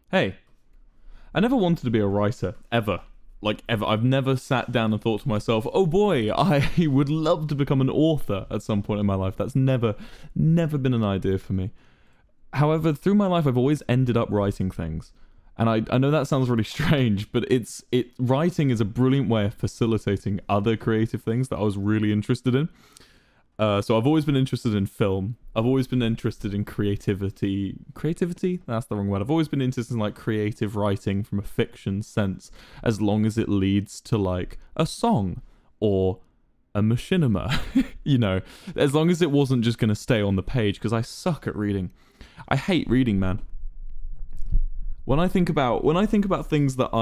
Hey, I never wanted to be a writer, ever. Like, ever. I've never sat down and thought to myself, oh boy, I would love to become an author at some point in my life. That's never been an idea for me. However, through my life, I've always ended up writing things. And I know that sounds really strange, but writing is a brilliant way of facilitating other creative things that I was really interested in. So I've always been interested in film. I've always been interested in creativity. Creativity? That's the wrong word. I've always been interested in like creative writing from a fiction sense, as long as it leads to like a song or a machinima, you know, as long as it wasn't just going to stay on the page, because I suck at reading. I hate reading, man. When I think about things that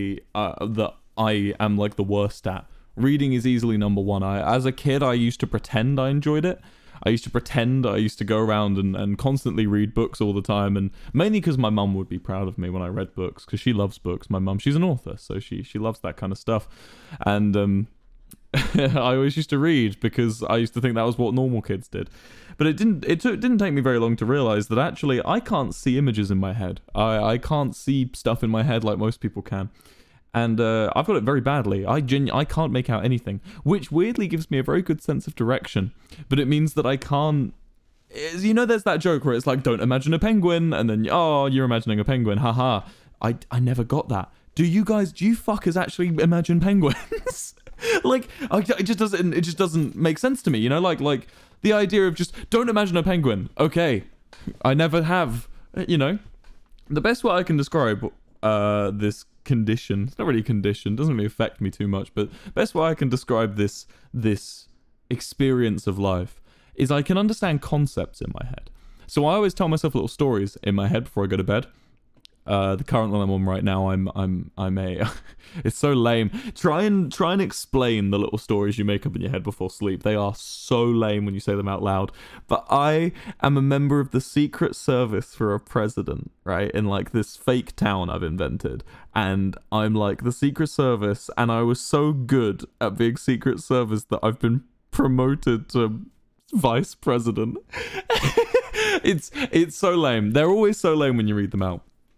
I am like the worst at, reading is easily number one. As a kid, I used to pretend I enjoyed it. I used to go around and constantly read books all the time, and mainly because my mum would be proud of me when I read books, because she loves books. My mum, she's an author, so she loves that kind of stuff. And I always used to read because I used to think that was what normal kids did. But it didn't take me very long to realize that actually I can't see images in my head. I can't see stuff in my head like most people can. And I've got it very badly. I can't make out anything, which weirdly gives me a very good sense of direction. But it means that I can't... You know, there's that joke where it's like, don't imagine a penguin, and then, oh, you're imagining a penguin, haha. I never got that. Do you fuckers actually imagine penguins? Like, it just doesn't make sense to me, you know? Like the idea of just, don't imagine a penguin. Okay, I never have, you know? The best way I can describe this condition, it's not really a condition, doesn't really affect me too much, but best way I can describe this experience of life is I can understand concepts in my head. So I always tell myself little stories in my head before I go to bed. The current one I'm on right now, I'm a it's so lame. Try and explain the little stories you make up in your head before sleep. They are so lame when you say them out loud. But I am a member of the Secret Service for a president, right? In like this fake town I've invented. And I'm like the Secret Service, and I was so good at being Secret Service that I've been promoted to vice president. It's so lame. They're always so lame when you read them out.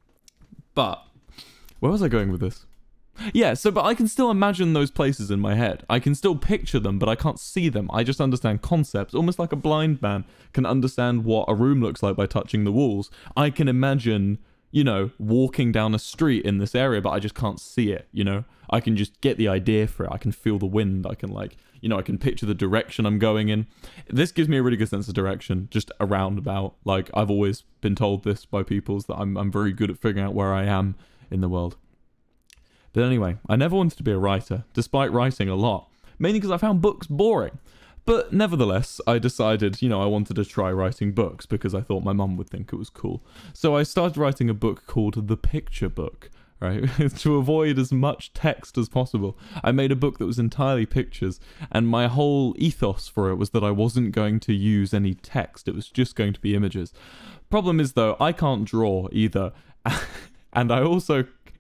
But where was I going with this? Yeah, but I can still imagine those places in my head. I can still picture them, but I can't see them. I just understand concepts, almost like a blind man can understand what a room looks like by touching the walls. I can imagine, you know, walking down a street in this area, but I just can't see it, you know? I can just get the idea for it. I can feel the wind. I can like, you know, I can picture the direction I'm going in. This gives me a really good sense of direction, just a roundabout. Like, I've always been told this by people, that I'm very good at figuring out where I am in the world. But anyway, I never wanted to be a writer, despite writing a lot, mainly because I found books boring. But nevertheless, I decided, you know, I wanted to try writing books because I thought my mum would think it was cool. So I started writing a book called The Picture Book, right? To avoid as much text as possible. I made a book that was entirely pictures, and my whole ethos for it was that I wasn't going to use any text. It was just going to be images. Problem is, though, I can't draw either. And I also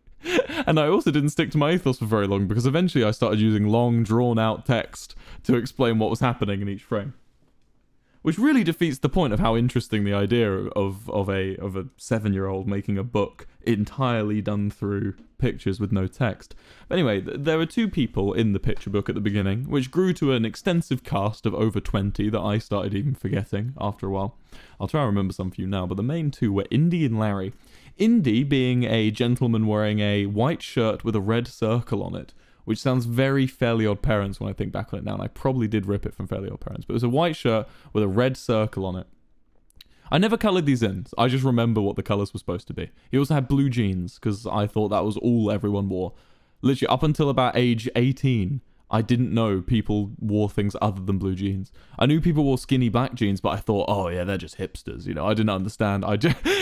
didn't stick to my ethos for very long, because eventually I started using long, drawn-out text to explain what was happening in each frame. Which really defeats the point of how interesting the idea of a 7-year-old making a book entirely done through pictures with no text. But anyway, there were 2 people in the picture book at the beginning, which grew to an extensive cast of over 20 that I started even forgetting after a while. I'll try and remember some for you now, but the main 2 were Indy and Larry. Indy being a gentleman wearing a white shirt with a red circle on it, which sounds very Fairly Odd Parents when I think back on it now, and I probably did rip it from Fairly Odd Parents, but it was a white shirt with a red circle on it. I never coloured these in, I just remember what the colours were supposed to be. He also had blue jeans, because I thought that was all everyone wore. Literally, up until about age 18, I didn't know people wore things other than blue jeans. I knew people wore skinny black jeans, but I thought, oh yeah, they're just hipsters, you know? I didn't understand. I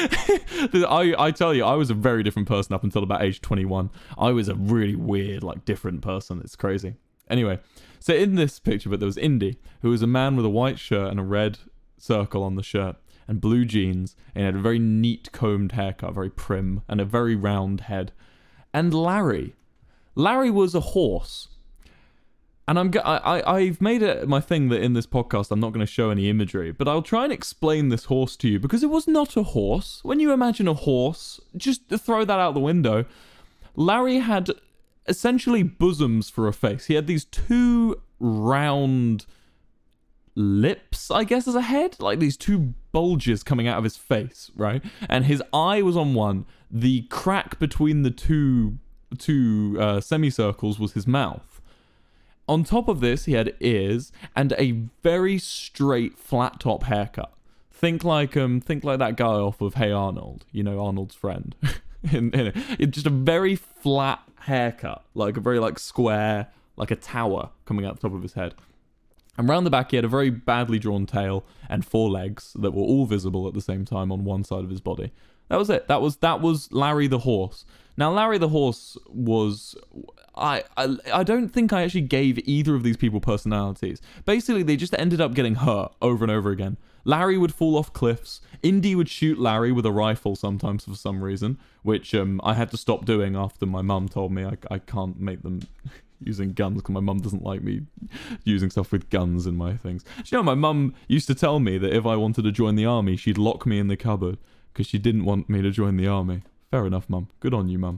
tell you, I was a very different person up until about age 21. I was a really weird, like, different person. It's crazy. Anyway, so in this picture, but there was Indy, who was a man with a white shirt and a red circle on the shirt, and blue jeans, and he had a very neat combed haircut, very prim, and a very round head. And Larry was a horse. And I've made it my thing that in this podcast I'm not going to show any imagery, but I'll try and explain this horse to you because it was not a horse. When you imagine a horse, just throw that out the window. Larry had essentially bosoms for a face. He had these two round lips, I guess, as a head, like these two bulges coming out of his face, right? And his eye was on one. The crack between the two semicircles was his mouth. On top of this, he had ears and a very straight, flat top haircut. Think like that guy off of Hey Arnold, you know, Arnold's friend. It's just a very flat haircut, like a very like square, like a tower coming out the top of his head. And round the back, he had a very badly drawn tail and 4 legs that were all visible at the same time on one side of his body. That was it. That was Larry the horse. Now, Larry the horse was... I don't think I actually gave either of these people personalities. Basically, they just ended up getting hurt over and over again. Larry would fall off cliffs. Indy would shoot Larry with a rifle sometimes for some reason, which I had to stop doing after my mum told me I can't make them using guns because my mum doesn't like me using stuff with guns in my things. You know, my mum used to tell me that if I wanted to join the army, she'd lock me in the cupboard because she didn't want me to join the army. Fair enough, mum. Good on you, mum.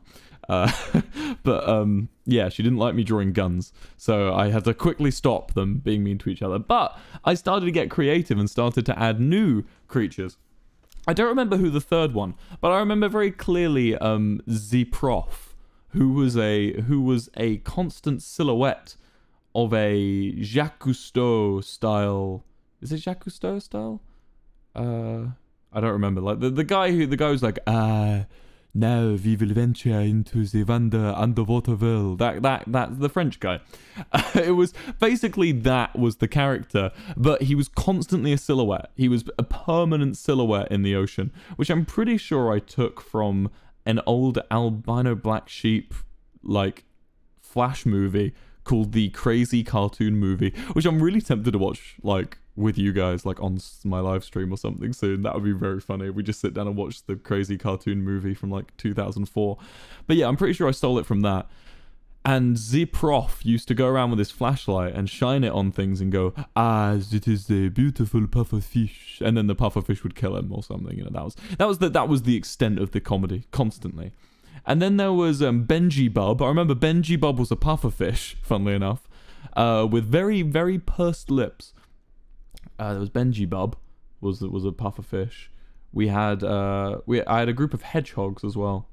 Yeah, she didn't like me drawing guns, so I had to quickly stop them being mean to each other. But I started to get creative and started to add new creatures. I don't remember who the third one, but I remember very clearly the Prof, who was a constant silhouette of a Jacques Cousteau style. Is it Jacques Cousteau style? I don't remember. Like the guy who's like, now we will venture into the underwater world. That's the French guy. It was basically that was the character, but he was constantly a silhouette. He was a permanent silhouette in the ocean, which I'm pretty sure I took from an old albino black sheep like Flash movie called The Crazy Cartoon Movie, which I'm really tempted to watch like with you guys like on my live stream or something soon. That would be very funny. We just sit down and watch the Crazy Cartoon Movie from like 2004. But yeah, I'm pretty sure I stole it from that. And the Prof used to go around with his flashlight and shine it on things and go, it is a beautiful puffer fish, and then the puffer fish would kill him or something. You know, that was the extent of the comedy constantly. And then there was Benji Bub. I remember Benji Bub was a puffer fish, funnily enough, with very, very pursed lips. There was Benji Bub, was a puffer fish. I had a group of hedgehogs as well.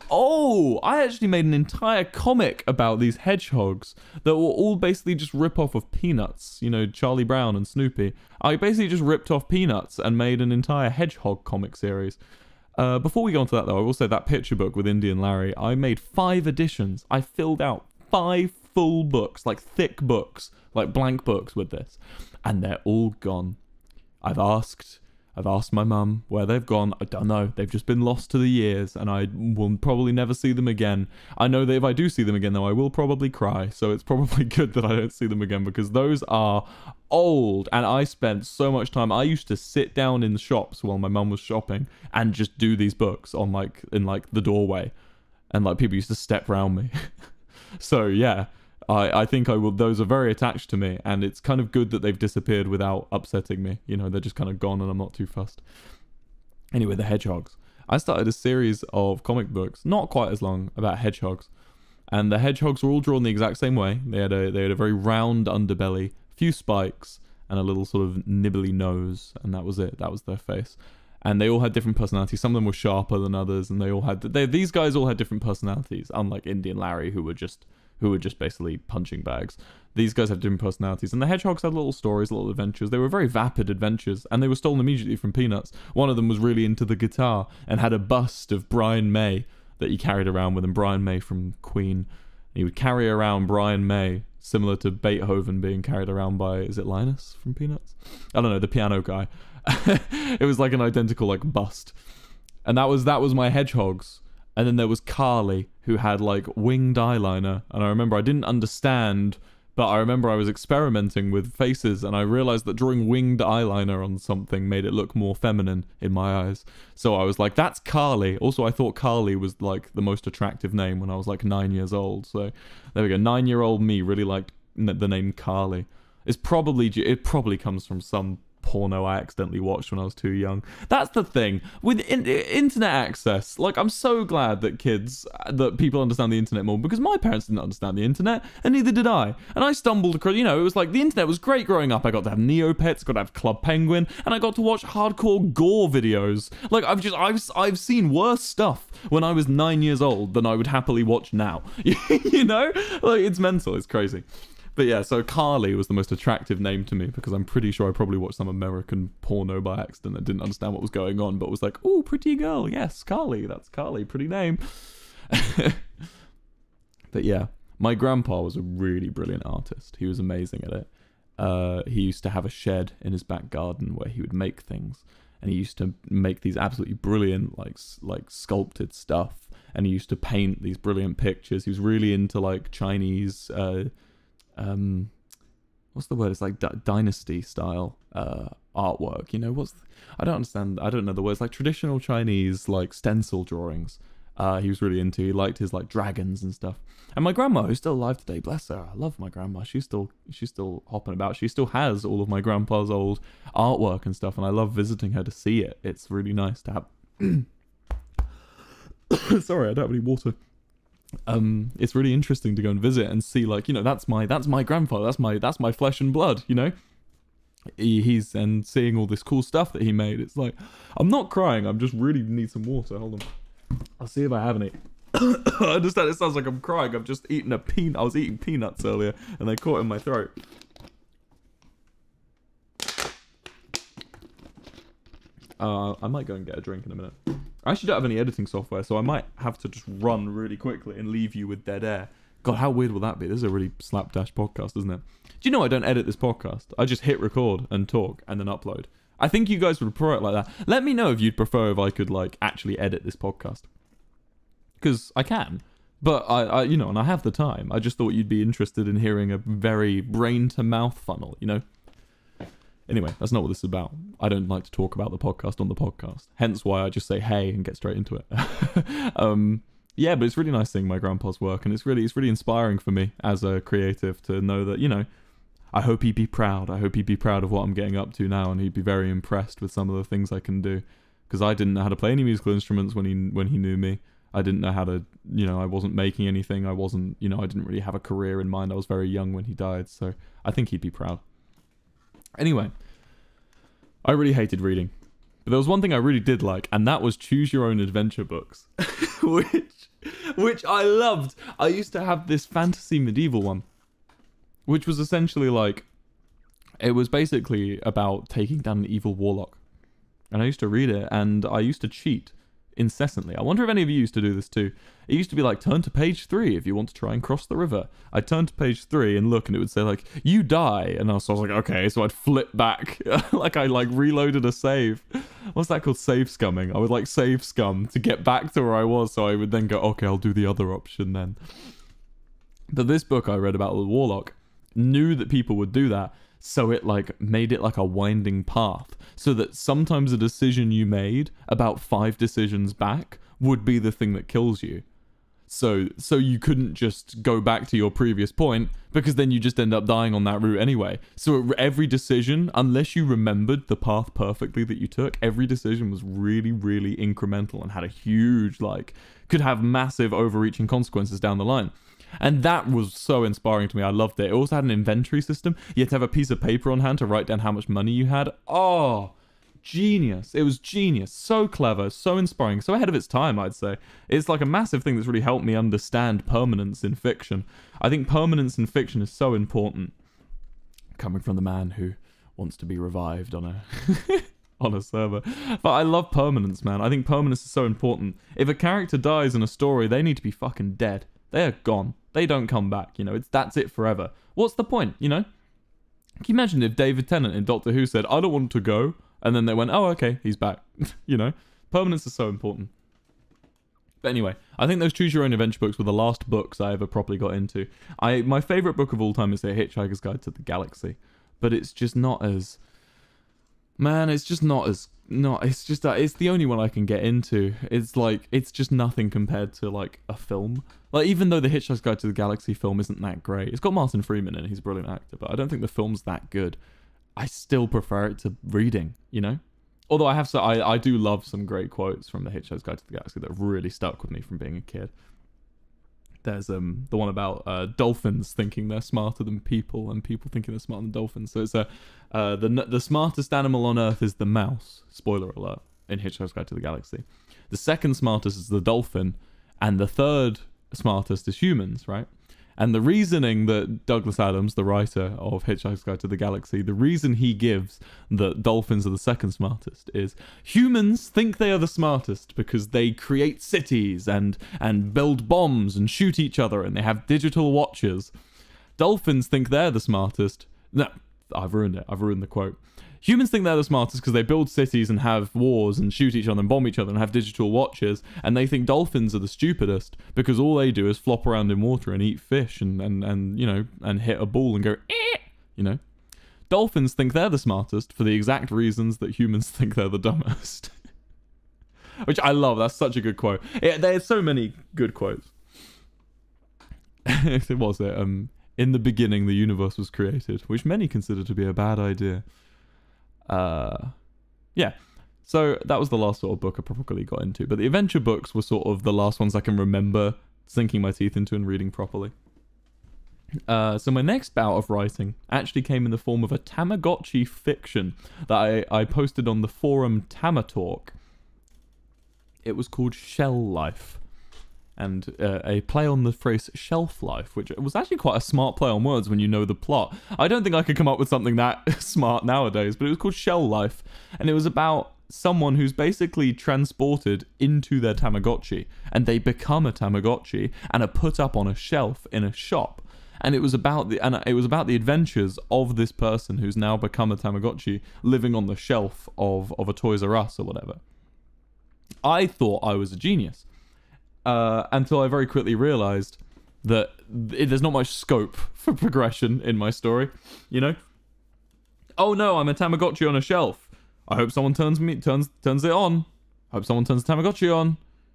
Oh, I actually made an entire comic about these hedgehogs that were all basically just rip-off of Peanuts. You know, Charlie Brown and Snoopy. I basically just ripped off Peanuts and made an entire hedgehog comic series. Before we go on to that, though, I will say that picture book with Indy and Larry, I made 5 editions. I filled out 5 full books, like thick books, like blank books with this. And they're all gone. I've asked my mum where they've gone. I don't know. They've just been lost to the years, and I will probably never see them again. I know that if I do see them again, though, I will probably cry. So it's probably good that I don't see them again, because those are old, and I spent so much time. I used to sit down in the shops while my mum was shopping and just do these books on in the doorway, and like people used to step around me. So yeah. I think I will. Those are very attached to me, and it's kind of good that they've disappeared without upsetting me. You know, they're just kind of gone, and I'm not too fussed. Anyway, the hedgehogs. I started a series of comic books, not quite as long, about hedgehogs, and the hedgehogs were all drawn the exact same way. They had a very round underbelly, a few spikes, and a little sort of nibbly nose, and that was it. That was their face. And they all had different personalities. Some of them were sharper than others, and they all had these guys all had different personalities, unlike Indy and Larry, who were just basically punching bags. These guys have different personalities. And the hedgehogs had little stories, little adventures. They were very vapid adventures, and they were stolen immediately from Peanuts. One of them was really into the guitar and had a bust of Brian May that he carried around with him. Brian May from Queen. He would carry around Brian May, similar to Beethoven being carried around by, is it Linus from Peanuts? I don't know, the piano guy. It was like an identical like bust. And that was my hedgehogs. And then there was Carly, who had like winged eyeliner. And I remember I didn't understand, but I remember I was experimenting with faces, and I realized that drawing winged eyeliner on something made it look more feminine in my eyes. So I was like, that's Carly. Also, I thought Carly was like the most attractive name when I was like 9 years old. So there we go. 9-year-old me really liked the name Carly. It probably comes from some porno I accidentally watched when I was too young. That's the thing with internet access. Like, I'm so glad that people understand the internet more, because my parents didn't understand the internet, and neither did I. And I stumbled across, it was like the internet was great growing up. I got to have Neopets, got to have Club Penguin, and I got to watch hardcore gore videos. Like, I've seen worse stuff when I was 9 years old than I would happily watch now. Like, it's mental, it's crazy. But yeah, so Carly was the most attractive name to me, because I'm pretty sure I probably watched some American porno by accident and didn't understand what was going on, but was like, "Ooh, pretty girl. Yes, Carly. That's Carly. Pretty name." But yeah, my grandpa was a really brilliant artist. He was amazing at it. He used to have a shed in his back garden where he would make things, and he used to make these absolutely brilliant, like sculpted stuff, and he used to paint these brilliant pictures. He was really into like Chinese what's the word? It's like dynasty style artwork. I don't understand. I don't know the words. Like traditional Chinese like stencil drawings. He was really into. He liked his like dragons and stuff. And my grandma, who's still alive today, bless her. I love my grandma. She's still hopping about. She still has all of my grandpa's old artwork and stuff, and I love visiting her to see it. It's really nice to have. Sorry, I don't have any water. It's really interesting to go and visit and see, like, that's my grandfather, that's my flesh and blood, he's and seeing all this cool stuff that he made. It's like, I'm not crying, I'm just really need some water. Hold on, I'll see if I have any. I understand it sounds like I'm crying. I've just eaten I was eating peanuts earlier and they caught in my throat. I might go and get a drink in a minute. I actually don't have any editing software, so I might have to just run really quickly and leave you with dead air. God, how weird will that be? This is a really slapdash podcast, isn't it? Do you know I don't edit this podcast? I just hit record and talk and then upload. I think you guys would prefer it like that. Let me know if you'd prefer if I could, like, actually edit this podcast. Because I can. But, and I have the time. I just thought you'd be interested in hearing a very brain-to-mouth funnel, Anyway, that's not what this is about. I don't like to talk about the podcast on the podcast. Hence why I just say hey and get straight into it. Yeah, but it's really nice seeing my grandpa's work, and it's really inspiring for me as a creative to know that, I hope he'd be proud. I hope he'd be proud of what I'm getting up to now, and he'd be very impressed with some of the things I can do. Because I didn't know how to play any musical instruments when he knew me. I didn't know how to, I wasn't making anything. I wasn't, I didn't really have a career in mind. I was very young when he died, so I think he'd be proud. Anyway, I really hated reading. But there was one thing I really did like, and that was choose your own adventure books. which I loved. I used to have this fantasy medieval one, which was essentially like, it was basically about taking down an evil warlock. And I used to read it, and I used to cheat incessantly. I wonder if any of you used to do this too. It used to be like, turn to page 3 if you want to try and cross the river. I'd turn to page 3 and look, and it would say like, you die. And I was like, okay, so I'd flip back. like I reloaded a save. What's that called? Save scumming. I would like save scum to get back to where I was, so I would then go, okay, I'll do the other option then. But this book I read about the warlock knew that people would do that, so it made it like a winding path, so that sometimes a decision you made about 5 decisions back would be the thing that kills you. So you couldn't just go back to your previous point, because then you just end up dying on that route anyway. So every decision, unless you remembered the path perfectly that you took, every decision was really, really incremental and had a huge, could have massive overreaching consequences down the line. And that was so inspiring to me. I loved it. It also had an inventory system. You had to have a piece of paper on hand to write down how much money you had. Oh, genius. It was genius. So clever, so inspiring, so ahead of its time, I'd say. It's like a massive thing that's really helped me understand permanence in fiction. I think permanence in fiction is so important. Coming from the man who wants to be revived on a on a server. But I love permanence, man. I think permanence is so important. If a character dies in a story, they need to be fucking dead. They are gone. They don't come back, that's it forever. What's the point, Can you imagine if David Tennant in Doctor Who said, I don't want to go, and then they went, oh, okay, he's back. Permanence is so important. But anyway, I think those Choose Your Own Adventure books were the last books I ever properly got into. My favourite book of all time is The Hitchhiker's Guide to the Galaxy, but it's just not as... Man, it's just not as not. It's just that it's the only one I can get into. It's like it's just nothing compared to like a film. Like even though the Hitchhiker's Guide to the Galaxy film isn't that great, it's got Martin Freeman in it. He's a brilliant actor, but I don't think the film's that good. I still prefer it to reading. You know. Although I do love some great quotes from the Hitchhiker's Guide to the Galaxy that have really stuck with me from being a kid. There's the one about dolphins thinking they're smarter than people, and people thinking they're smarter than dolphins. So it's the smartest animal on Earth is the mouse. Spoiler alert in Hitchhiker's Guide to the Galaxy. The second smartest is the dolphin, and the third smartest is humans, right? And the reasoning that Douglas Adams, the writer of Hitchhiker's Guide to the Galaxy, the reason he gives that dolphins are the second smartest is humans think they are the smartest because they create cities and build bombs and shoot each other and they have digital watches. Dolphins think they're the smartest. No, I've ruined it. I've ruined the quote. Humans think they're the smartest because they build cities and have wars and shoot each other and bomb each other and have digital watches, and they think dolphins are the stupidest because all they do is flop around in water and eat fish and you know, and hit a ball and go, you know. Dolphins think they're the smartest for the exact reasons that humans think they're the dumbest. Which I love. That's such a good quote. There's so many good quotes. It was it. In the beginning, the universe was created, which many consider to be a bad idea. Yeah, so that was the last sort of book I properly got into, but the adventure books were sort of the last ones I can remember sinking my teeth into and reading properly. So my next bout of writing actually came in the form of a Tamagotchi fiction that I posted on the forum Tamatalk. It was called Shell Life, and a play on the phrase shelf life, which was actually quite a smart play on words when you know the plot. I don't think I could come up with something that smart nowadays, but it was called Shell Life, and it was about someone who's basically transported into their Tamagotchi, and they become a Tamagotchi and are put up on a shelf in a shop. And it was about the adventures of this person who's now become a Tamagotchi living on the shelf of a Toys R Us or whatever. I thought I was a genius. Until I very quickly realized that there's not much scope for progression in my story, you know? Oh no, I'm a Tamagotchi on a shelf. I hope someone turns it on. I hope someone turns the Tamagotchi on.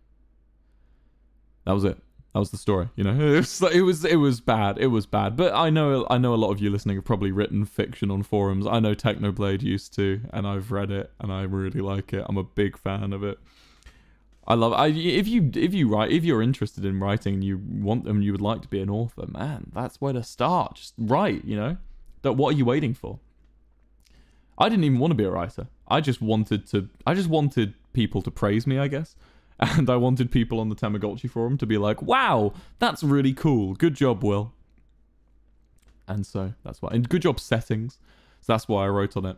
That was it. That was the story, you know? It was bad. It was bad. But I know a lot of you listening have probably written fiction on forums. I know Technoblade used to, and I've read it, and I really like it. I'm a big fan of it. If you're interested in writing and you would like to be an author, man, that's where to start. Just write, you know? What are you waiting for? I didn't even want to be a writer. I just wanted people to praise me, I guess. And I wanted people on the Tamagotchi forum to be like, wow, that's really cool. Good job, Will. And so that's why. And good job, settings. So that's why I wrote on it.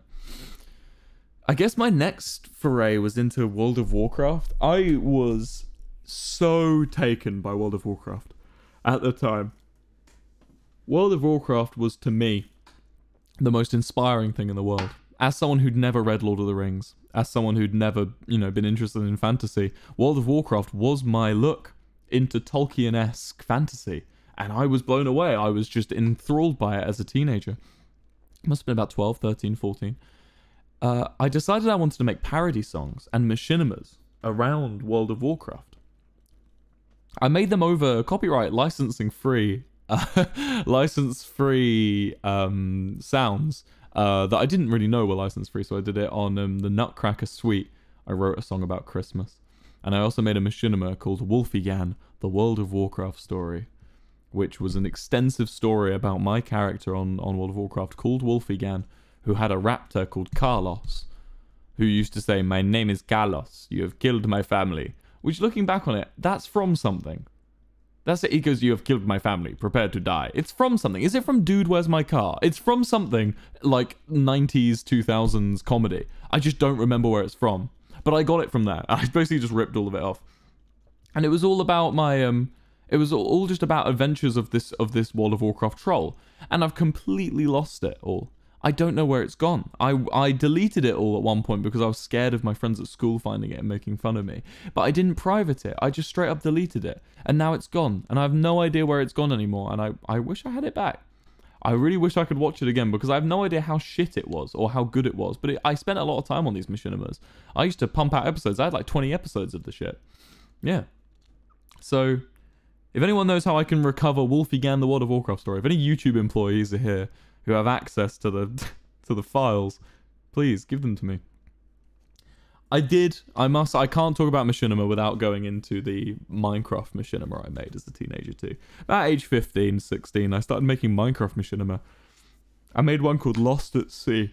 I guess my next foray was into World of Warcraft. I was so taken by World of Warcraft at the time. World of Warcraft was, to me, the most inspiring thing in the world. As someone who'd never read Lord of the Rings, as someone who'd never, been interested in fantasy, World of Warcraft was my look into Tolkien-esque fantasy. And I was blown away. I was just enthralled by it as a teenager. Must have been about 12, 13, 14. I decided I wanted to make parody songs and machinimas around World of Warcraft. I made them over copyright licensing-free sounds that I didn't really know were license-free, so I did it on the Nutcracker Suite. I wrote a song about Christmas. And I also made a machinima called Wolfigan, the World of Warcraft story, which was an extensive story about my character on World of Warcraft called Wolfigan, who had a raptor called Carlos, who used to say, "My name is Carlos, you have killed my family." Which, looking back on it, that's from something. That's it. He goes, "You have killed my family, prepare to die." It's from something. Is it from Dude, Where's My Car? It's from something like 90s, 2000s comedy. I just don't remember where it's from. But I got it from there. I basically just ripped all of it off. And it was all about my, it was all just about adventures of this World of Warcraft troll. And I've completely lost it all. I don't know where it's gone. I deleted it all at one point because I was scared of my friends at school finding it and making fun of me. But I didn't private it. I just straight up deleted it. And now it's gone. And I have no idea where it's gone anymore. And I wish I had it back. I really wish I could watch it again because I have no idea how shit it was or how good it was. But I spent a lot of time on these machinimas. I used to pump out episodes. I had like 20 episodes of the shit. Yeah. So, if anyone knows how I can recover Wolfie Gan the World of Warcraft story, if any YouTube employees are here who have access to the to the files, please give them to me. I can't talk about Machinima without going into the Minecraft Machinima I made as a teenager too. About age 15, 16, I started making Minecraft Machinima. I made one called Lost at Sea,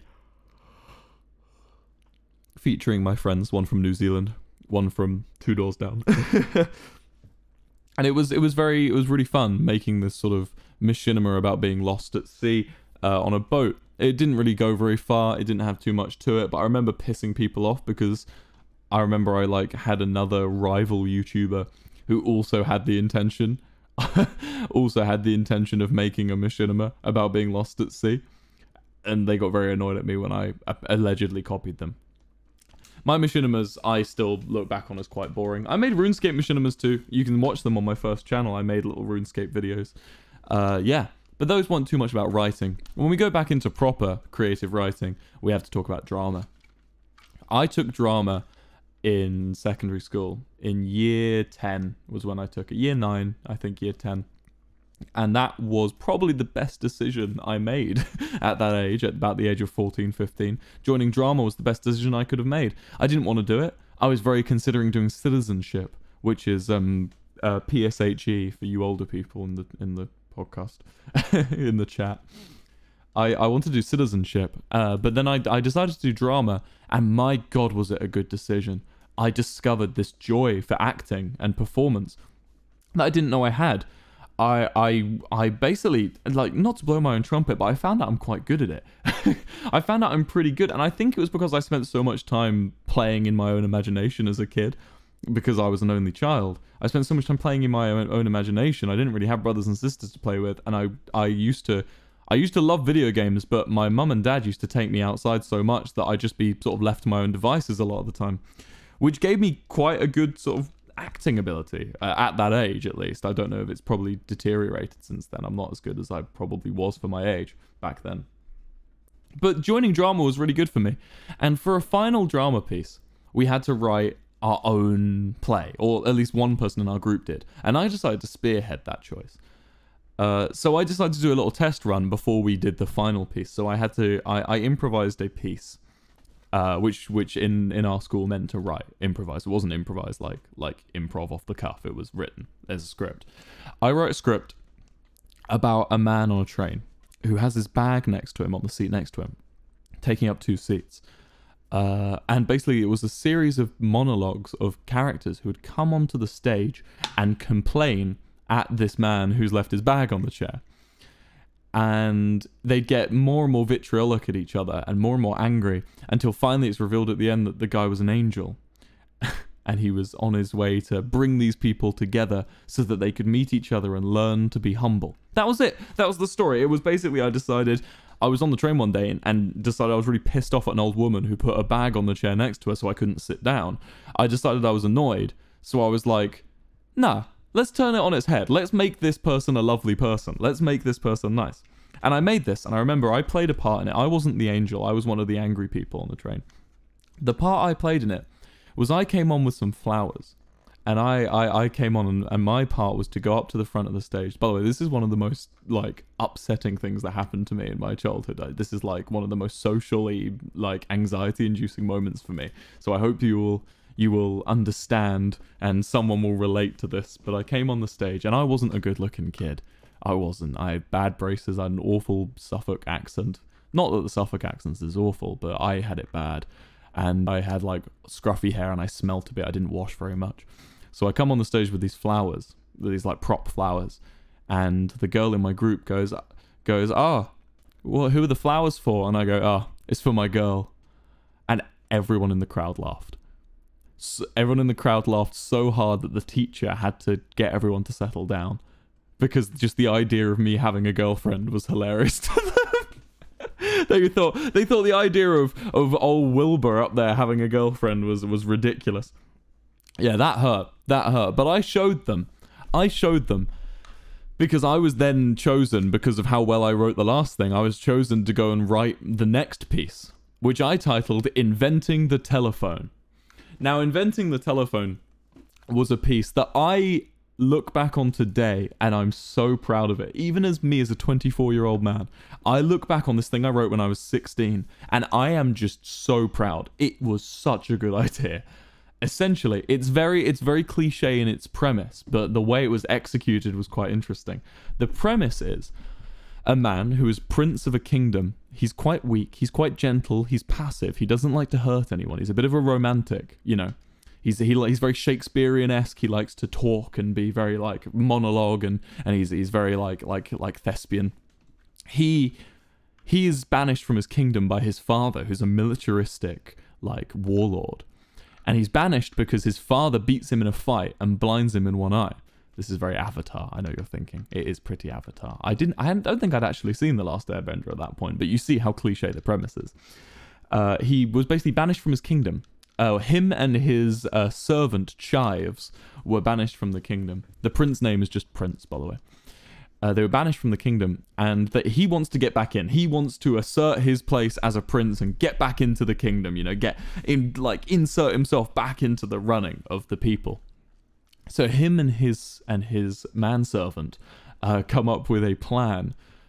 featuring my friends, one from New Zealand, one from 2 doors down. And it was really fun making this sort of machinima about being lost at sea on a boat. It didn't really go very far. It didn't have too much to it, but I remember pissing people off because I remember I like had another rival YouTuber who also had the intention of making a machinima about being lost at sea, and they got very annoyed at me when I allegedly copied them. My machinimas, I still look back on as quite boring. I made RuneScape machinimas too. You can watch them on my first channel. I made little RuneScape videos. Yeah, but those weren't too much about writing. When we go back into proper creative writing, we have to talk about drama. I took drama in secondary school. In year 10 was when I took it. Year 9, I think year 10. And that was probably the best decision I made at that age, at about the age of 14, 15. Joining drama was the best decision I could have made. I didn't want to do it. I was very considering doing citizenship, which is PSHE for you older people in the podcast, in the chat. I wanted to do citizenship, but then I decided to do drama, and my God, was it a good decision. I discovered this joy for acting and performance that I didn't know I had. I basically, like, not to blow my own trumpet, but I found out I'm quite good at it. I found out I'm pretty good, and I think it was because I spent so much time playing in my own imagination as a kid, because I was an only child. I spent so much time playing in my own imagination. I didn't really have brothers and sisters to play with, and I used to love video games, but my mum and dad used to take me outside so much that I'd just be sort of left to my own devices a lot of the time, which gave me quite a good sort of acting ability at that age, at least. I don't know if it's probably deteriorated since then. I'm not as good as I probably was for my age back then. But joining drama was really good for me. And for a final drama piece, we had to write our own play, or at least one person in our group did. And I decided to spearhead that choice. So I decided to do a little test run before we did the final piece. So I improvised a piece. Which in our school meant to write, improvise. It wasn't improvised like improv off the cuff. It was written as a script. I wrote a script about a man on a train who has his bag next to him on the seat next to him, taking up 2 seats. And basically it was a series of monologues of characters who would come onto the stage and complain at this man who's left his bag on the chair. And they'd get more and more vitriolic at each other and more angry until finally it's revealed at the end that the guy was an angel. And he was on his way to bring these people together so that they could meet each other and learn to be humble. That was it. That was the story. It was basically, I was on the train one day and decided I was really pissed off at an old woman who put a bag on the chair next to her so I couldn't sit down. I decided I was annoyed. So I was like, nah. Let's turn it on its head. Let's make this person a lovely person. Let's make this person nice. And I made this, and I remember I played a part in it. I wasn't the angel. I was one of the angry people on the train. The part I played in it was I came on with some flowers. And I came on, and my part was to go up to the front of the stage. By the way, this is one of the most, like, upsetting things that happened to me in my childhood. This is, like, one of the most socially, like, anxiety-inducing moments for me. So I hope you will understand and someone will relate to this. But I came on the stage and I wasn't a good looking kid. I wasn't. I had bad braces. I had an awful Suffolk accent. Not that the Suffolk accent is awful, but I had it bad. And I had like scruffy hair and I smelt a bit. I didn't wash very much. So I come on the stage with these flowers, these like prop flowers. And the girl in my group goes, well, who are the flowers for? And I go, it's for my girl. And everyone in the crowd laughed. So everyone in the crowd laughed so hard that the teacher had to get everyone to settle down because just the idea of me having a girlfriend was hilarious to them. They thought the idea of old Wilbur up there having a girlfriend was ridiculous. Yeah, that hurt. But I showed them because I was then chosen, because of how well I wrote the last thing, I was chosen to go and write the next piece, which I titled Inventing the Telephone. Now, Inventing the Telephone was a piece that I look back on today, and I'm so proud of it. Even as me, as a 24-year-old man, I look back on this thing I wrote when I was 16, and I am just so proud. It was such a good idea. Essentially, it's very cliche in its premise, but the way it was executed was quite interesting. The premise is a man who is prince of a kingdom. He's quite weak, he's quite gentle, he's passive, he doesn't like to hurt anyone, he's a bit of a romantic, you know. He's very Shakespearean-esque. He likes to talk and be very like monologue, and he's very like thespian. He is banished from his kingdom by his father, who's a militaristic like warlord. And he's banished because his father beats him in a fight and blinds him in one eye. This is very Avatar, I know you're thinking. It is pretty Avatar. I don't think I'd actually seen The Last Airbender at that point, but you see how cliche the premise is. He was basically banished from his kingdom. Him and his servant, Chives, were banished from the kingdom. The prince's name is just Prince, by the way. They were banished from the kingdom, and that he wants to get back in. He wants to assert his place as a prince and get back into the kingdom, you know, insert himself back into the running of the people. So him and his manservant come up with a plan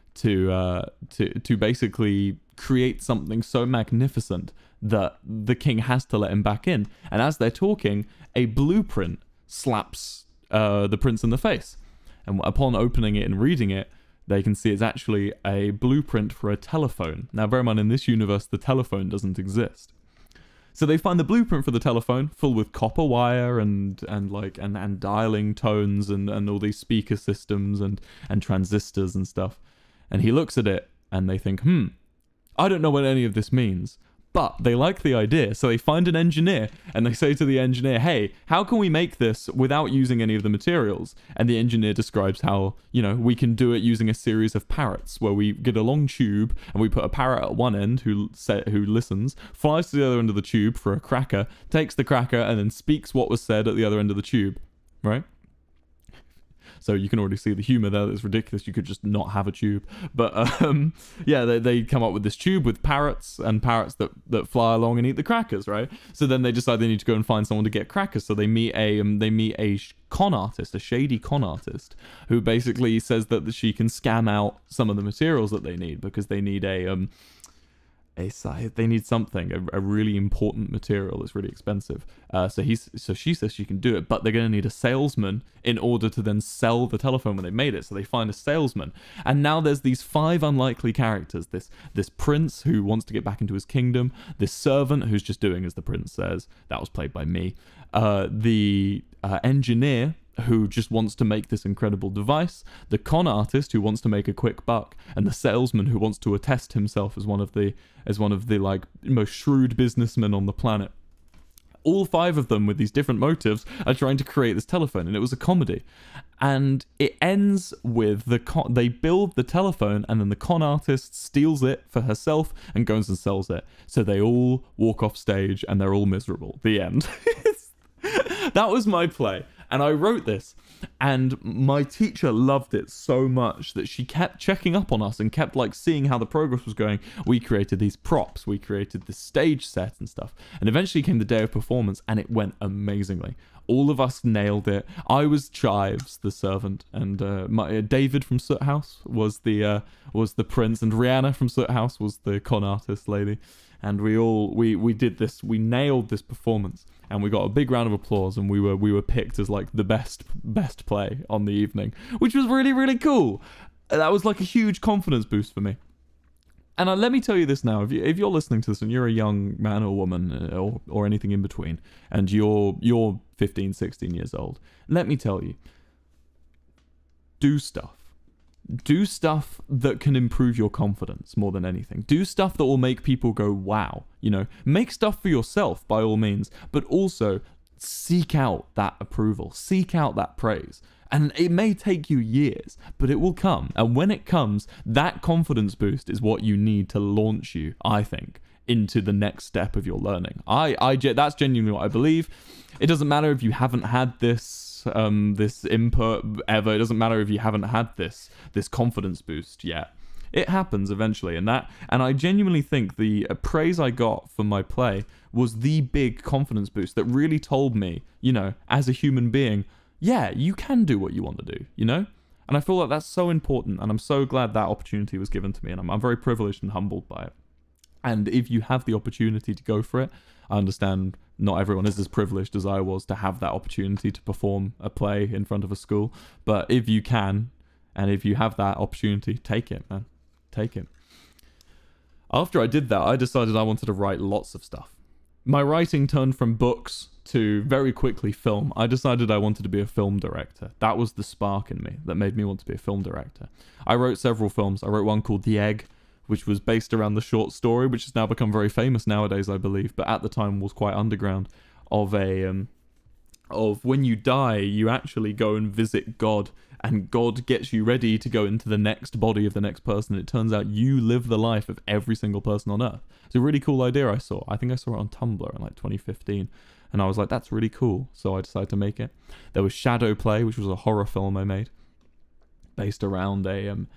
to basically create something so magnificent that the king has to let him back in. And as they're talking, a blueprint slaps the prince in the face. And upon opening it and reading it, they can see it's actually a blueprint for a telephone. Now, bear in mind, in this universe, the telephone doesn't exist. So they find the blueprint for the telephone, full with copper wire and dialing tones and all these speaker systems and transistors and stuff. And he looks at it and they think, I don't know what any of this means. But they like the idea, so they find an engineer, and they say to the engineer, hey, how can we make this without using any of the materials? And the engineer describes how, you know, we can do it using a series of parrots, where we get a long tube, and we put a parrot at one end who listens, flies to the other end of the tube for a cracker, takes the cracker, and then speaks what was said at the other end of the tube, right? So you can already see the humor there. That's ridiculous. You could just not have a tube. But yeah, they come up with this tube with parrots and parrots that fly along and eat the crackers, right? So then they decide they need to go and find someone to get crackers. So they meet a con artist, a shady con artist, who basically says that she can scam out some of the materials that they need because they need they need something, a really important material that's really expensive. So she says she can do it, but they're going to need a salesman in order to then sell the telephone when they made it. So they find a salesman, and now there's these 5 unlikely characters: this prince who wants to get back into his kingdom, this servant who's just doing as the prince says. That was played by me. The engineer who just wants to make this incredible device, the con artist who wants to make a quick buck, and the salesman who wants to attest himself as one of the like most shrewd businessmen on the planet. All 5 of them, with these different motives, are trying to create this telephone, and it was a comedy. And it ends with they build the telephone, and then the con artist steals it for herself and goes and sells it. So they all walk off stage, and they're all miserable. The end. That was my play. And I wrote this, and my teacher loved it so much that she kept checking up on us and kept like seeing how the progress was going. We created these props, we created this stage set and stuff. And eventually came the day of performance, and it went amazingly. All of us nailed it. I was Chives, the servant, and David from Soot House was the prince, and Rihanna from Soot House was the con artist lady. And we did this. We nailed this performance, and we got a big round of applause. And we were picked as like the best play on the evening, which was really, really cool. That was like a huge confidence boost for me. And let me tell you this now: if you're listening to this and you're a young man or woman or anything in between, and you're 15, 16 years old, let me tell you: do stuff. Do stuff that can improve your confidence more than anything. Do stuff that will make people go, wow. You know, make stuff for yourself by all means, but also seek out that approval, seek out that praise. And it may take you years, but it will come. And when it comes, that confidence boost is what you need to launch you, I think, into the next step of your learning. That's genuinely what I believe. It doesn't matter if you haven't had this this input ever. It doesn't matter if you haven't had this confidence boost yet. It happens eventually, and I genuinely think the praise I got for my play was the big confidence boost that really told me, you know, as a human being, yeah, you can do what you want to do, you know? And I feel like that's so important, and I'm so glad that opportunity was given to me, and I'm very privileged and humbled by it. And if you have the opportunity to go for it, I understand not everyone is as privileged as I was to have that opportunity to perform a play in front of a school, but if you can, and if you have that opportunity, take it, man. Take it. After I did that, I decided I wanted to write lots of stuff. My writing turned from books to very quickly film. I decided I wanted to be a film director. That was the spark in me that made me want to be a film director. I wrote several films. I wrote one called The Egg, which was based around the short story, which has now become very famous nowadays, I believe, but at the time was quite underground, of when you die, you actually go and visit God, and God gets you ready to go into the next body of the next person. It turns out you live the life of every single person on Earth. It's a really cool idea I saw. I think I saw it on Tumblr in like 2015, and I was like, that's really cool, so I decided to make it. There was Shadow Play, which was a horror film I made, based around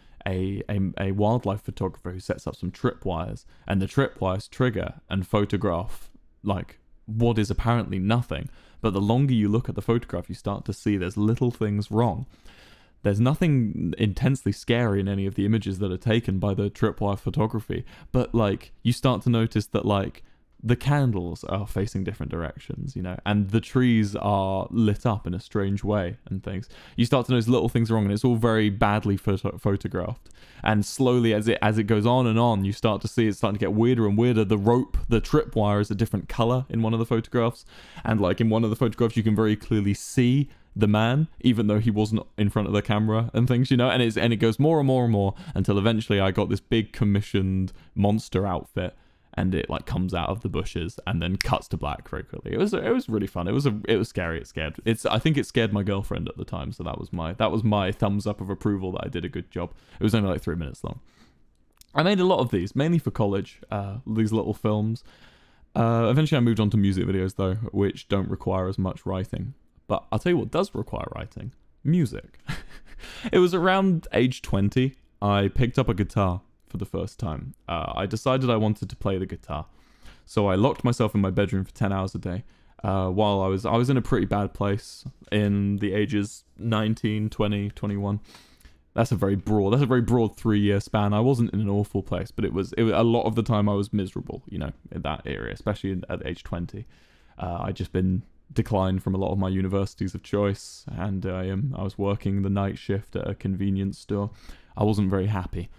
a wildlife photographer who sets up some tripwires, and the tripwires trigger and photograph like what is apparently nothing, but the longer you look at the photograph, you start to see there's little things wrong. There's nothing intensely scary in any of the images that are taken by the tripwire photography, but like you start to notice that like the candles are facing different directions, you know, and the trees are lit up in a strange way and things. You start to notice little things wrong, and it's all very badly photographed. And slowly, as it goes on and on, you start to see it's starting to get weirder and weirder. The rope, the tripwire, is a different color in one of the photographs, and like in one of the photographs, you can very clearly see the man, even though he wasn't in front of the camera and things, you know. And it goes more and more and more until eventually I got this big commissioned monster outfit. And it like comes out of the bushes and then cuts to black very quickly. It was really fun. It was scary. I think it scared my girlfriend at the time. So that was my thumbs up of approval that I did a good job. It was only like 3 minutes long. I made a lot of these, mainly for college. These little films. Eventually I moved on to music videos though, which don't require as much writing. But I'll tell you what does require writing: music. It was around age 20. I picked up a guitar for the first time. I decided I wanted to play the guitar, so I locked myself in my bedroom for 10 hours a day while I was in a pretty bad place in the ages 19, 20, 21. That's a very broad 3-year span. I wasn't in an awful place, but it was a lot of the time I was miserable, you know, in that area, especially at age 20. I'd just been declined from a lot of my universities of choice, and I was working the night shift at a convenience store. I wasn't very happy.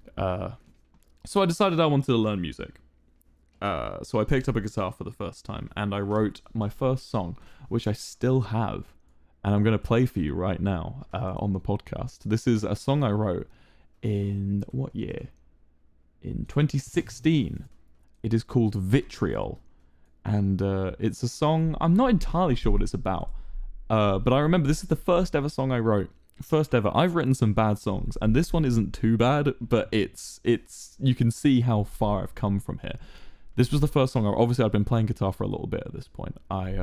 So I decided I wanted to learn music. So I picked up a guitar for the first time, and I wrote my first song, which I still have, and I'm going to play for you right now on the podcast. This is a song I wrote in, what year? In 2016. It is called Vitriol, and it's a song, I'm not entirely sure what it's about, but I remember this is the first ever song I wrote. First ever. I've written some bad songs, and this one isn't too bad, but it's you can see how far I've come from here. This was the first song. Obviously I'd been playing guitar for a little bit at this point.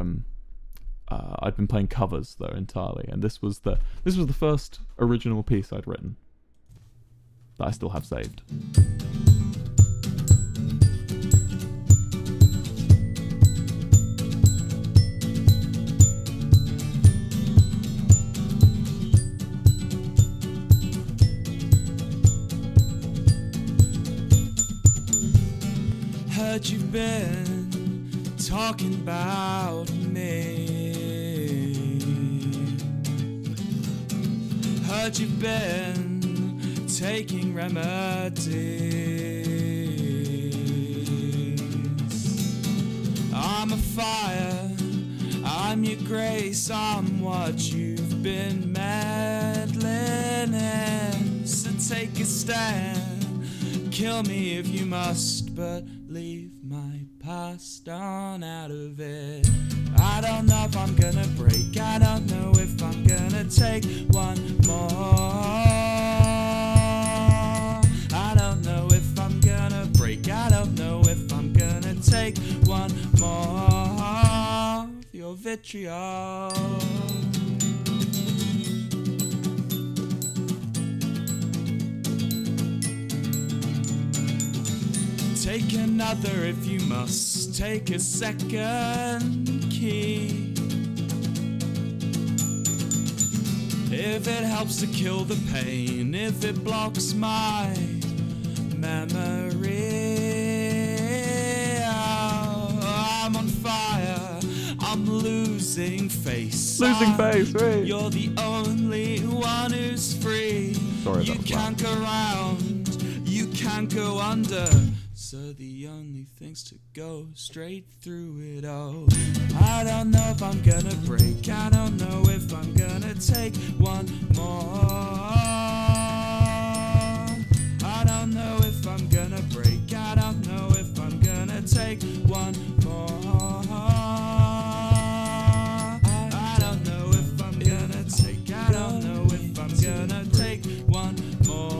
I'd been playing covers though entirely, and this was the first original piece I'd written that I still have saved. Heard you've been talking about me. Heard you've been taking remedies. I'm a fire, I'm your grace, I'm what you've been meddling in. So take a stand, kill me if you must, but leave my past on out of it. I don't know if I'm gonna break, I don't know if I'm gonna take one more. I don't know if I'm gonna break, I don't know if I'm gonna take one more of your vitriol. Take another if you must. Take a second key. If it helps to kill the pain, if it blocks my memory, oh, I'm on fire, I'm losing face. Losing face, right? You're the only one who's free. Sorry, you can't go round, you can't go under. So the only thing's to go straight through it all. I don't know if I'm gonna break, I don't know if I'm gonna take one more. I don't know if I'm gonna break, I don't know if I'm gonna take one more. I don't know if I'm gonna take, I don't know if I'm gonna take one more.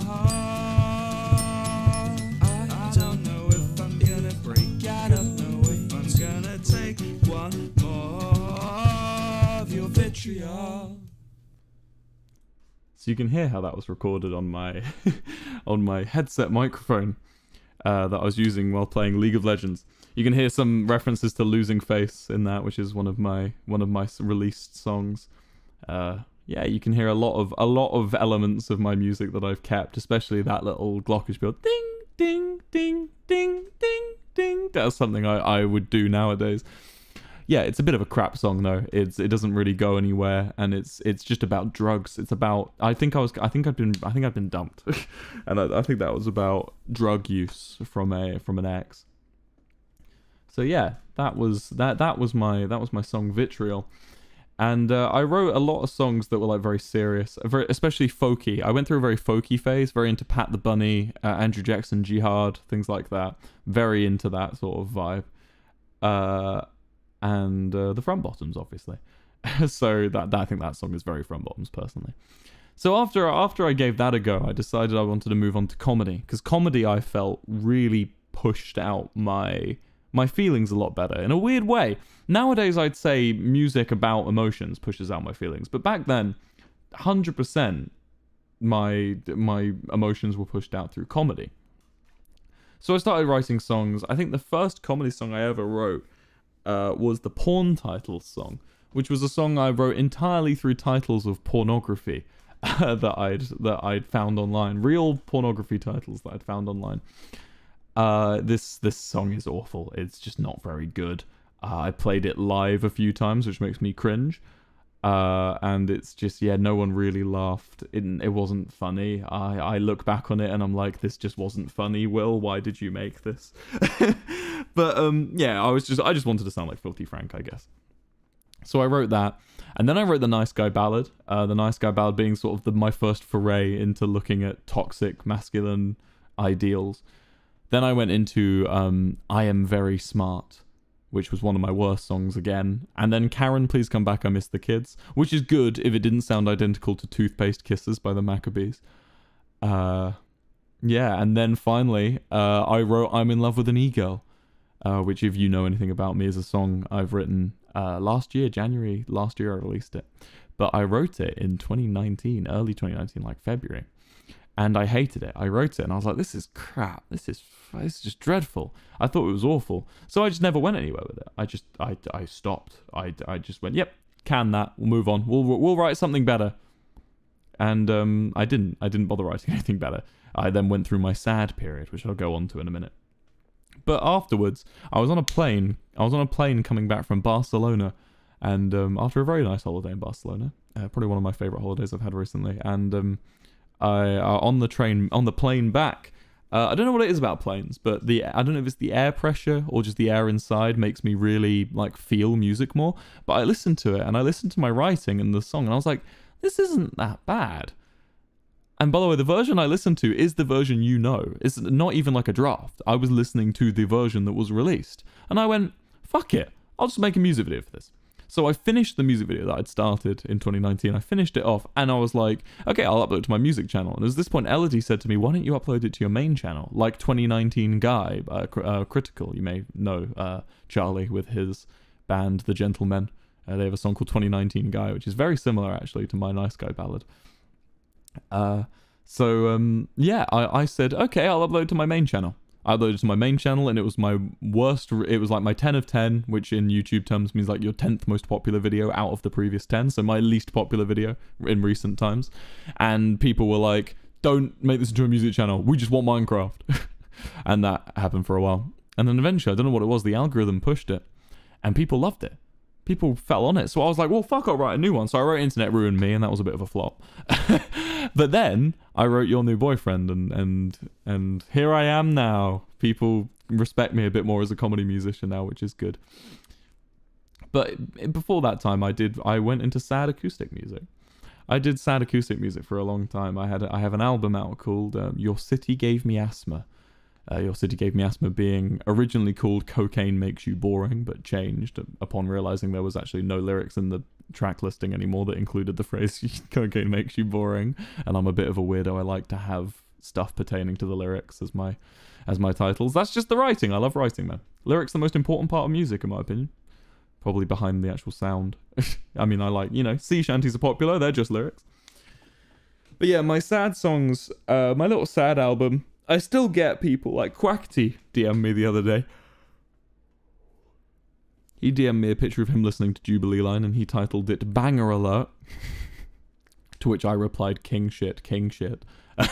One more of your vitriol. So you can hear how that was recorded on my on my headset microphone that I was using while playing League of Legends. You can hear some references to Losing Face in that, which is one of my released songs. Yeah, you can hear a lot of elements of my music that I've kept, especially that little glockenspiel, ding ding ding ding ding ding. That's something I would do nowadays. Yeah, it's a bit of a crap song though. It doesn't really go anywhere, and it's just about drugs. It's about I think I've been dumped, and I think that was about drug use from an ex. So yeah, that was my song Vitriol, and I wrote a lot of songs that were like very serious, especially folky. I went through a very folky phase, very into Pat the Bunny, Andrew Jackson, Jihad, things like that. Very into that sort of vibe. And the Front Bottoms, obviously. So that I think that song is very Front Bottoms, personally. So after I gave that a go, I decided I wanted to move on to comedy, because comedy I felt really pushed out my feelings a lot better in a weird way. Nowadays I'd say music about emotions pushes out my feelings, but back then 100% my emotions were pushed out through comedy. So I started writing songs. I think the first comedy song I ever wrote was the Porn Titles song, which was a song I wrote entirely through titles of pornography that I'd found online, real pornography titles that I'd found online. This song is awful. It's just not very good. I played it live a few times, which makes me cringe. And it's just, yeah, no one really laughed. It wasn't funny. I look back on it and I'm like, this just wasn't funny, Will. Why did you make this? But yeah, I just wanted to sound like Filthy Frank, I guess. So I wrote that, and then I wrote the Nice Guy Ballad. The Nice Guy Ballad being sort of my first foray into looking at toxic masculine ideals. Then I went into I Am Very Smart, which was one of my worst songs again. And then Karen, Please Come Back, I Miss the Kids, which is good if it didn't sound identical to Toothpaste Kisses by the Maccabees. Yeah, and then finally, I wrote I'm in Love with an E-Girl, which, if you know anything about me, is a song I've written January last year I released it. But I wrote it in 2019, early 2019, like February. And I hated it. I wrote it and I was like, this is crap. This is just dreadful. I thought it was awful. So I just never went anywhere with it. I stopped. I just went, yep, can that. We'll move on. We'll write something better. And I didn't bother writing anything better. I then went through my sad period, which I'll go on to in a minute. But afterwards, I was on a plane coming back from Barcelona. And after a very nice holiday in Barcelona, probably one of my favorite holidays I've had recently. And on the plane back, I don't know what it is about planes, but I don't know if it's the air pressure or just the air inside makes me really like feel music more. But I listened to it and I listened to my writing and the song and I was like, this isn't that bad. And by the way, the version I listened to is the version you know. It's not even like a draft. I was listening to the version that was released. And I went, fuck it, I'll just make a music video for this. So I finished the music video that I'd started in 2019. I finished it off and I was like, okay, I'll upload it to my music channel. And at this point, Elodie said to me, why don't you upload it to your main channel? Like 2019 Guy, Critical. You may know Charlie with his band, The Gentlemen. They have a song called 2019 Guy, which is very similar actually to my Nice Guy Ballad. Yeah, I said, okay, I'll upload to my main channel. I uploaded it to my main channel, and it was my worst. It was like my 10 of 10, which in YouTube terms means like your 10th most popular video out of the previous 10. So my least popular video in recent times. And people were like, don't make this into a music channel. We just want Minecraft. And that happened for a while. And then eventually, I don't know what it was, the algorithm pushed it. And people loved it. People fell on it. So I was like, well, fuck, I'll write a new one. So I wrote Internet Ruined Me, and that was a bit of a flop. But then I wrote Your New Boyfriend, and here I am now. People respect me a bit more as a comedy musician now, which is good. But before that time, I went into sad acoustic music. I did sad acoustic music for a long time. I have an album out called Your City Gave Me Asthma. Your City Gave Me Asthma being originally called Cocaine Makes You Boring, but changed upon realizing there was actually no lyrics in the track listing anymore that included the phrase Cocaine Makes You Boring. And I'm a bit of a weirdo. I like to have stuff pertaining to the lyrics as my titles. That's just the writing. I love writing, man. Lyrics the most important part of music, in my opinion. Probably behind the actual sound. I mean, I like, sea shanties are popular. They're just lyrics. But yeah, my sad songs, my little sad album, I still get people like Quackty DM me the other day. He DM'd me a picture of him listening to Jubilee Line, and he titled it Banger Alert. To which I replied, King shit, king shit.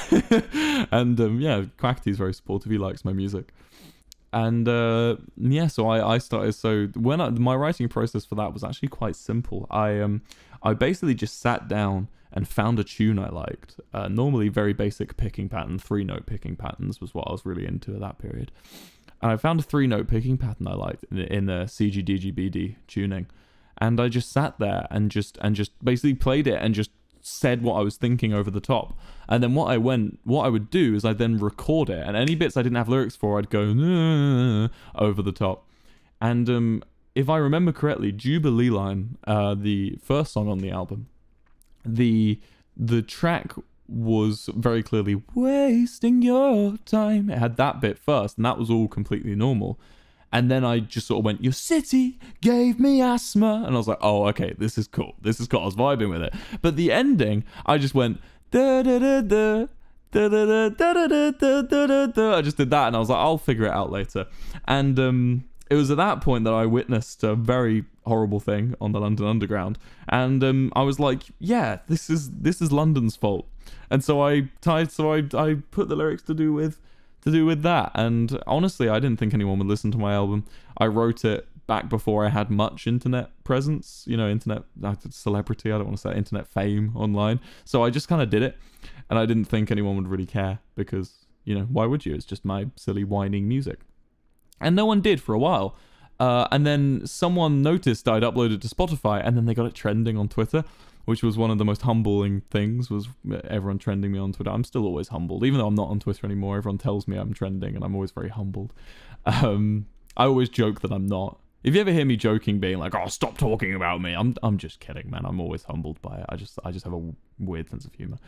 And yeah, Quackty's very supportive. He likes my music. And yeah, so I started. So when my writing process for that was actually quite simple. I basically just sat down and found a tune I liked. Normally very basic picking pattern, 3-note picking patterns was what I was really into at that period. And I found a 3-note picking pattern I liked in the CGDGBD tuning. And I just sat there and just basically played it and just said what I was thinking over the top. And then what I would do is I'd then record it, and any bits I didn't have lyrics for, I'd go over the top. And if I remember correctly, Jubilee Line, the first song on the album, the track was very clearly wasting your time. It had that bit first, and that was all completely normal. And then I just sort of went, your city gave me asthma. And I was like, oh, okay, this is cool. This is cool. I was vibing with it. But the ending, I just went, da da da da. Da, da, da, da, da, da, da, da. I just did that, and I was like, I'll figure it out later. And it was at that point that I witnessed a very horrible thing on the London Underground. And I was like, yeah, this is London's fault. And so I put the lyrics to do with that. And honestly, I didn't think anyone would listen to my album. I wrote it back before I had much internet presence, internet celebrity, I don't want to say internet fame online. So I just kind of did it, and I didn't think anyone would really care because, why would you? It's just my silly whining music. And no one did for a while. And then someone noticed I'd uploaded to Spotify, and then they got it trending on Twitter, which was one of the most humbling things, was everyone trending me on Twitter. I'm still always humbled. Even though I'm not on Twitter anymore, everyone tells me I'm trending, and I'm always very humbled. I always joke that I'm not. If you ever hear me joking, being like, oh, stop talking about me, I'm just kidding, man. I'm always humbled by it. I just have a weird sense of humor.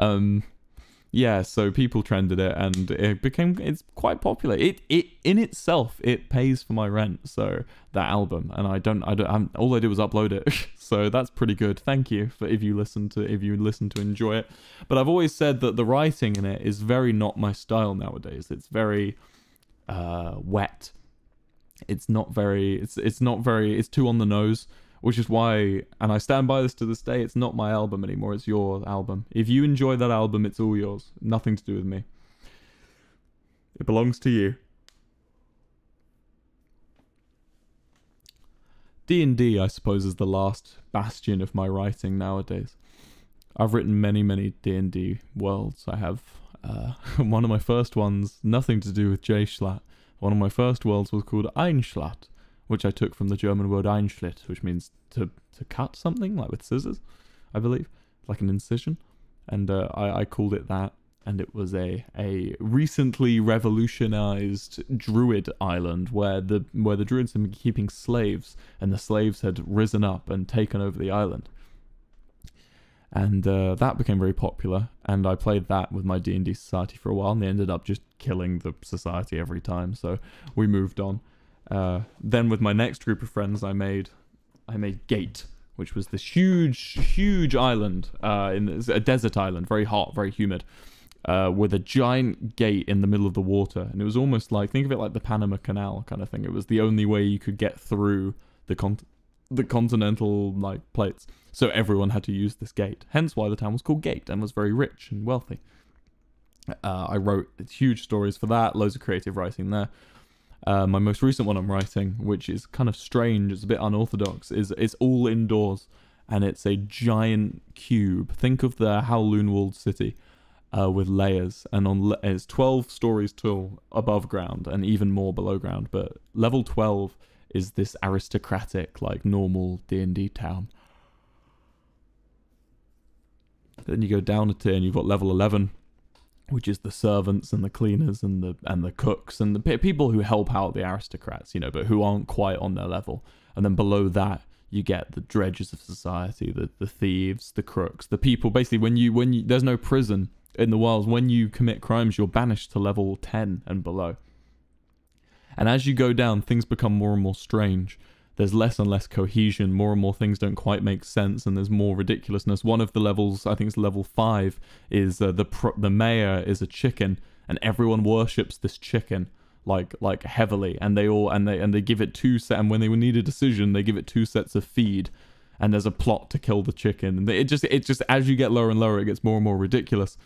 Yeah, so people trended it, and it's quite popular. It in itself, it pays for my rent. So that album, and all I did was upload it. So that's pretty good. Thank you if you listen to enjoy it. But I've always said that the writing in it is very not my style nowadays. It's very wet. It's not very. It's too on the nose. Which is why, and I stand by this to this day, it's not my album anymore, it's your album. If you enjoy that album, it's all yours. Nothing to do with me. It belongs to you. D&D, I suppose, is the last bastion of my writing nowadays. I've written many, many D&D worlds. I have one of my first ones, nothing to do with J-Schlatt. One of my first worlds was called Einschlatt, which I took from the German word Einschlitt, which means to cut something, like with scissors, I believe, like an incision. And I called it that, and it was a recently revolutionized druid island where the druids had been keeping slaves, and the slaves had risen up and taken over the island. And that became very popular, and I played that with my D&D society for a while, and they ended up just killing the society every time, so we moved on. Then with my next group of friends, I made Gate, which was this huge island, in a desert island, very hot, very humid, with a giant gate in the middle of the water, and it was almost like, think of it like the Panama Canal kind of thing. It was the only way you could get through the continental like plates, so everyone had to use this gate. Hence why the town was called Gate and was very rich and wealthy. I wrote huge stories for that, loads of creative writing there. My most recent one I'm writing, which is kind of strange, it's a bit unorthodox, is it's all indoors, and it's a giant cube. Think of the Kowloon walled city. With layers, and it's 12 stories tall above ground and even more below ground, but level 12 is this aristocratic, like, normal D&D town. Then you go down a tier and you've got level 11, which is the servants and the cleaners and the cooks and the people who help out the aristocrats, you know, but who aren't quite on their level. And then below that you get the dredges of society, the thieves, the crooks, the people. Basically, when you there's no prison in the Wilds. When you commit crimes, you're banished to level 10 and below. And as you go down, things become more and more strange. There's less and less cohesion. More and more things don't quite make sense, and there's more ridiculousness. One of the levels, I think it's level 5, is the mayor is a chicken, and everyone worships this chicken like heavily. And they give it and when they need a decision, they give it 2 sets of feed. And there's a plot to kill the chicken, and it just as you get lower and lower, it gets more and more ridiculous.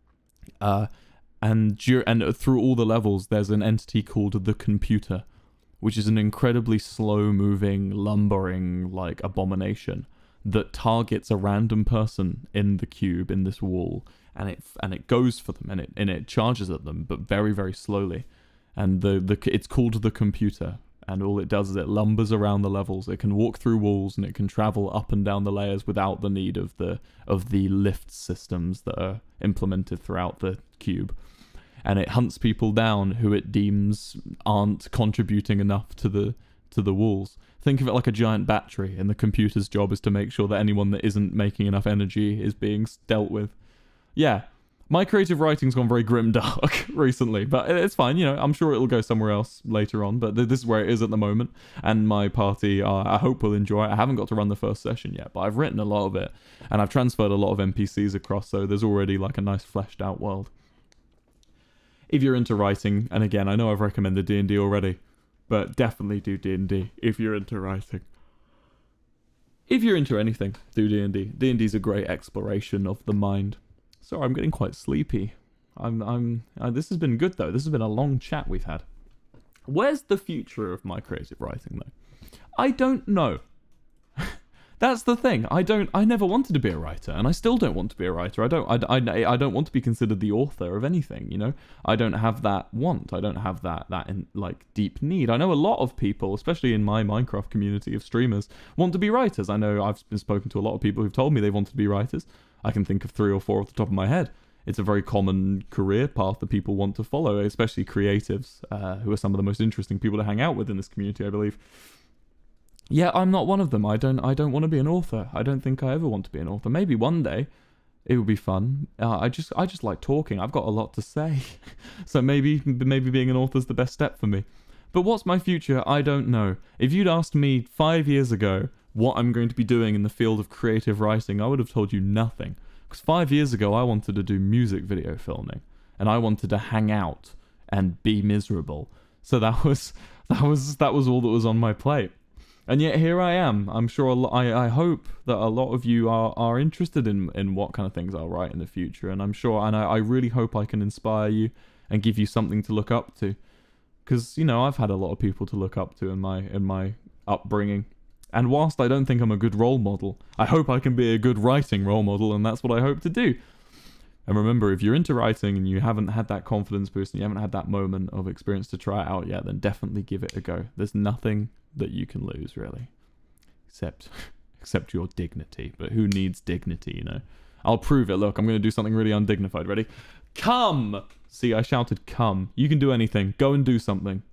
And through all the levels, there's an entity called the Computer, which is an incredibly slow-moving, lumbering, like, abomination that targets a random person in the cube, in this wall, and it goes for them, and it charges at them, but very, very slowly. And it's called the Computer, and all it does is it lumbers around the levels. It can walk through walls, and it can travel up and down the layers without the need of the lift systems that are implemented throughout the cube. And it hunts people down who it deems aren't contributing enough to the walls. Think of it like a giant battery, and the Computer's job is to make sure that anyone that isn't making enough energy is being dealt with. Yeah. My creative writing's gone very grim dark recently, but it's fine, you know, I'm sure it'll go somewhere else later on, but this is where it is at the moment, and my party, I hope, will enjoy it. I haven't got to run the first session yet, but I've written a lot of it, and I've transferred a lot of NPCs across, so there's already, like, a nice fleshed out world. If you're into writing, and again, I know I've recommended D&D already, but definitely do D&D if you're into writing. If you're into anything, do D&D. D&D's a great exploration of the mind. Sorry, I'm getting quite sleepy. This has been good, though. This has been a long chat we've had. Where's the future of my creative writing, though? I don't know. That's the thing. I never wanted to be a writer, and I still don't want to be a writer. I don't want to be considered the author of anything, you know? I don't have that want. I don't have that like, deep need. I know a lot of people, especially in my Minecraft community of streamers, want to be writers. I know I've been spoken to a lot of people who've told me they wanted to be writers. I can think of 3 or 4 off the top of my head. It's a very common career path that people want to follow, especially creatives, who are some of the most interesting people to hang out with in this community, I believe. Yeah, I'm not one of them. I don't want to be an author. I don't think I ever want to be an author. Maybe one day it would be fun. I just like talking. I've got a lot to say. So maybe being an author is the best step for me. But what's my future? I don't know. If you'd asked me 5 years ago what I'm going to be doing in the field of creative writing, I would have told you nothing. Because 5 years ago, I wanted to do music video filming, and I wanted to hang out and be miserable. So that was all that was on my plate. And yet here I am. I'm sure I hope that a lot of you are interested in what kind of things I'll write in the future, and I'm sure, and I really hope I can inspire you and give you something to look up to. Because, you know, I've had a lot of people to look up to in my upbringing. And whilst I don't think I'm a good role model, I hope I can be a good writing role model, and that's what I hope to do. And remember, if you're into writing and you haven't had that confidence boost and you haven't had that moment of experience to try it out yet, then definitely give it a go. There's nothing that you can lose, really. Except your dignity. But who needs dignity, you know? I'll prove it. Look, I'm going to do something really undignified. Ready? Come! See, I shouted come. You can do anything. Go and do something.